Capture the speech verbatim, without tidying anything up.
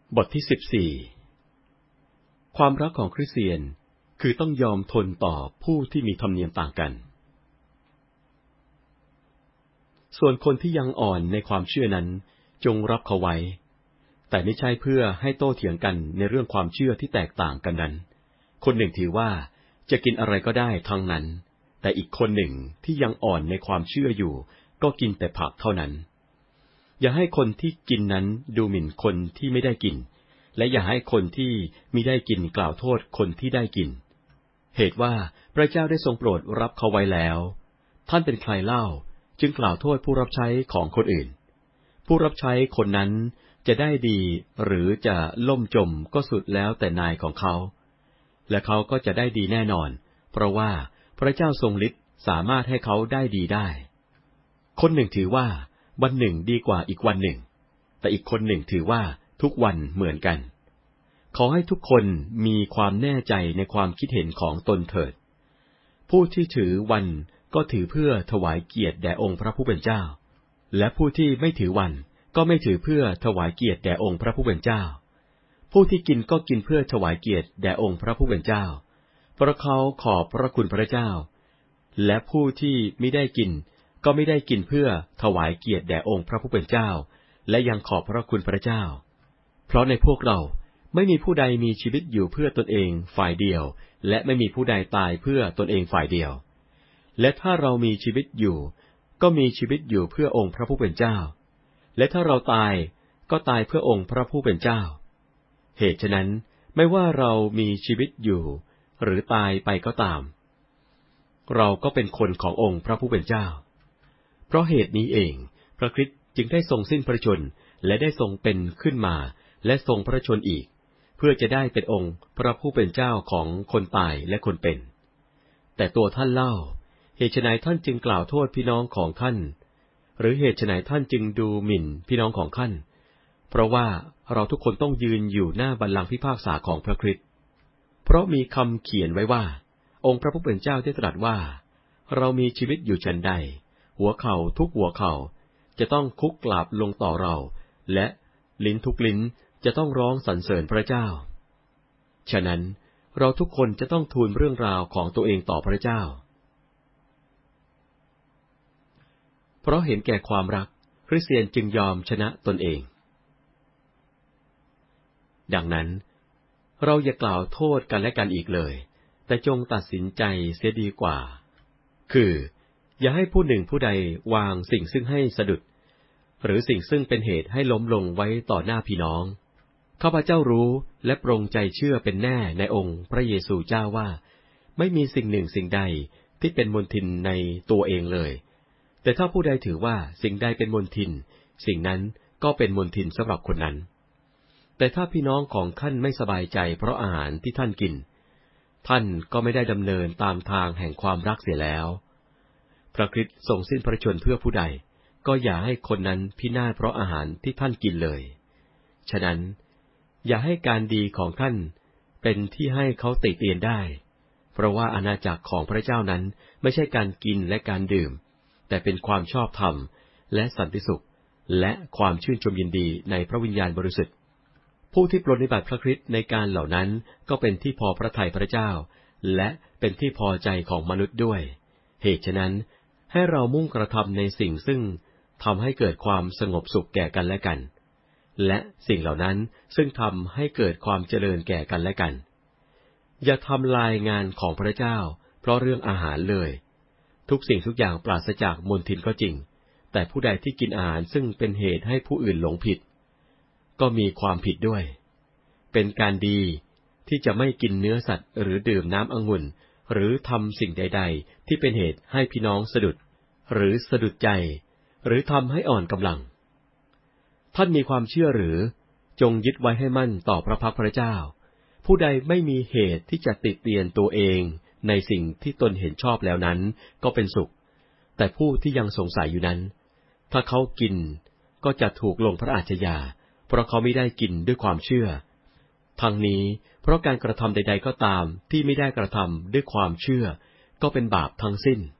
บทที่สิบสี่ความรักของคริสเตียนคือต้องยอมทนต่อผู้ที่มีธรรมเนียมต่างกันส่วนคนที่ยังอ่อนในความเชื่อนั้นจงรับเขาไว้แต่ไม่ใช่เพื่อให้โต้เถียงกันในเรื่องความเชื่อที่แตกต่างกันนั้นคนหนึ่งถือว่าจะกินอะไรก็ได้ทั้งนั้นแต่อีกคนหนึ่งที่ยังอ่อนในความเชื่ออยู่ก็กินแต่ผักเท่านั้นอย่าให้คนที่กินนั้นดูหมิ่นคนที่ไม่ได้กินและอย่าให้คนที่มิได้กินกล่าวโทษคนที่ได้กินเหตุว่าพระเจ้าได้ทรงโปรดรับเขาไว้แล้วท่านเป็นใครเล่าจึงกล่าวโทษผู้รับใช้ของคนอื่นผู้รับใช้คนนั้นจะได้ดีหรือจะล่มจมก็สุดแล้วแต่นายของเขาและเขาก็จะได้ดีแน่นอนเพราะว่าพระเจ้าทรงฤทธิ์สามารถให้เขาได้ดีได้คนหนึ่งถือว่าวันหนึ่งดีกว่าอีกวันหนึ่งแต่อีกคนหนึ่งถือว่าทุกวันเหมือนกันขอให้ทุกคนมีความแน่ใจในความคิดเห็นของตนเถิดผู้ที่ถือวันก็ถือเพื่อถวายเกียรติแด่องค์พระผู้เป็นเจ้าและผู้ที่ไม่ถือวันก็ไม่ถือเพื่อถวายเกียรติแด่องค์พระผู้เป็นเจ้าผู้ที่กินก็กินเพื่อถวายเกียรติแด่องค์พระผู้เป็นเจ้าเพราะเขาขอบพระคุณพระเจ้าและผู้ที่ไม่ได้กินก็ไม่ได้กินเพื่อถวายเกียรติแด่องค์พระผู้เป็นเจ้าและยังขอบพระคุณพระเจ้าเพราะในพวกเราไม่มีผู้ใดมีชีวิตอยู่เพื่อตนเองฝ่ายเดียวและไม่มีผู้ใดตายเพื่อตนเองฝ่ายเดียวและถ้าเรามีชีวิตอยู่ก็มีชีวิตอยู่เพื่อองค์พระผู้เป็นเจ้าและถ้าเราตายก็ตายเพื่อองค์พระผู้เป็นเจ้าเหตุฉะนั้นไม่ว่าเรามีชีวิตอยู่หรือตายไปก็ตามเราก็เป็นคนขององค์พระผู้เป็นเจ้าเพราะเหตุนี้เองพระคริสต์จึงได้ทรงสิ้นพระชนม์และได้ทรงเป็นขึ้นมาและทรงพระชนม์อีกเพื่อจะได้เป็นองค์พระผู้เป็นเจ้าของคนตายและคนเป็นแต่ตัวท่านเล่าเหตุไฉนท่านจึงกล่าวโทษพี่น้องของท่านหรือเหตุไฉนท่านจึงดูหมิ่นพี่น้องของท่านเพราะว่าเราทุกคนต้องยืนอยู่หน้าบัลลังก์พิพากษาของพระคริสต์เพราะมีคำเขียนไว้ว่าองค์พระผู้เป็นเจ้าได้ตรัสว่าเรามีชีวิตอยู่ฉันใดหัวเข่าทุกหัวเข่าจะต้องคุกกราบลงต่อเราและลิ้นทุกลิ้นจะต้องร้องสรรเสริญพระเจ้าฉะนั้นเราทุกคนจะต้องทูลเรื่องราวของตัวเองต่อพระเจ้าเพราะเห็นแก่ความรักคริสเตียนจึงยอมชนะตนเองดังนั้นเราอย่ากล่าวโทษกันและกันอีกเลยแต่จงตัดสินใจเสียดีกว่าคืออย่าให้ผู้หนึ่งผู้ใดวางสิ่งซึ่งให้สะดุดหรือสิ่งซึ่งเป็นเหตุให้ล้มลงไว้ต่อหน้าพี่น้องข้าพเจ้ารู้และปรงใจเชื่อเป็นแน่ในองค์พระเยซูเจ้าว่าไม่มีสิ่งหนึ่งสิ่งใดที่เป็นมลทินในตัวเองเลยแต่ถ้าผู้ใดถือว่าสิ่งใดเป็นมลทินสิ่งนั้นก็เป็นมลทินสำหรับคนนั้นแต่ถ้าพี่น้องของท่านไม่สบายใจเพราะอาหารที่ท่านกินท่านก็ไม่ได้ดำเนินตามทางแห่งความรักเสียแล้วพระคริสต์ทรงสิ้นพระชนม์เพื่อผู้ใดก็อย่าให้คนนั้นพินาศเพราะอาหารที่ท่านกินเลยฉะนั้นอย่าให้การดีของท่านเป็นที่ให้เขาติเตียนได้เพราะว่าอาณาจักรของพระเจ้านั้นไม่ใช่การกินและการดื่มแต่เป็นความชอบธรรมและสันติสุขและความชื่นชมยินดีในพระวิญญาณบริสุทธิ์ผู้ที่ปรนนิบัติพระคริสต์ในการเหล่านั้นก็เป็นที่พอพระทัยพระเจ้าและเป็นที่พอใจของมนุษย์ด้วยเหตุฉะนั้นให้เรามุ่งกระทำในสิ่งซึ่งทำให้เกิดความสงบสุขแก่กันและกันและสิ่งเหล่านั้นซึ่งทำให้เกิดความเจริญแก่กันและกันอย่าทำลายงานของพระเจ้าเพราะเรื่องอาหารเลยทุกสิ่งทุกอย่างปราศจากมลทินก็จริงแต่ผู้ใดที่กินอาหารซึ่งเป็นเหตุให้ผู้อื่นหลงผิดก็มีความผิดด้วยเป็นการดีที่จะไม่กินเนื้อสัตว์หรือดื่มน้ำองุ่นหรือทำสิ่งใดๆที่เป็นเหตุให้พี่น้องสะดุดหรือสะดุดใจหรือทำให้อ่อนกำลังท่านมีความเชื่อหรือจงยึดไว้ให้มั่นต่อพระพักพระเจ้าผู้ใดไม่มีเหตุที่จะติเตียนตัวเองในสิ่งที่ตนเห็นชอบแล้วนั้นก็เป็นสุขแต่ผู้ที่ยังสงสัยอยู่นั้นถ้าเขากินก็จะถูกลงพระอาชญาเพราะเขาไม่ได้กินด้วยความเชื่อทั้งนี้เพราะการกระทำใดๆก็ตามที่ไม่ได้กระทำด้วยความเชื่อก็เป็นบาปทั้งสิ้น